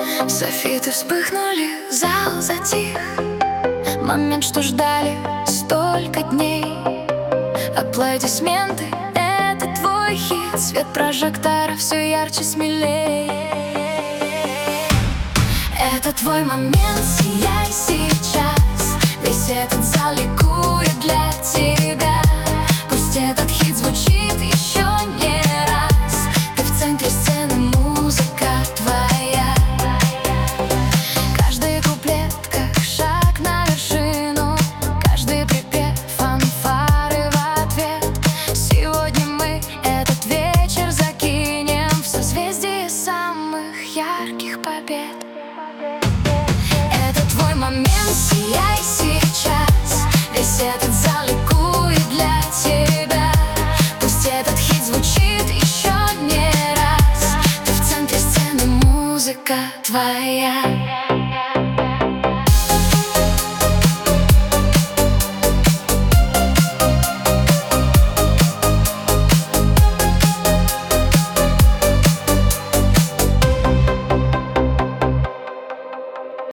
Софиты вспыхнули, зал затих. Момент, что ждали столько дней. Аплодисменты — это твой хит. Свет прожектора все ярче, смелей. Это твой момент, сияй сейчас. Весь этот зал ликует для тебя. Пусть этот хит звучит еще не раз. Ты в центре сцены, музыка твоя. Каждый куплет как шаг на вершину. Каждый припев — фанфары в ответ. Сегодня мы этот вечер закинем в созвездие самых ярких побед. Это твой момент, сияй сейчас. Весь этот зал ликует для тебя. Пусть этот хит звучит еще не раз. Ты в центре сцены, музыка твоя.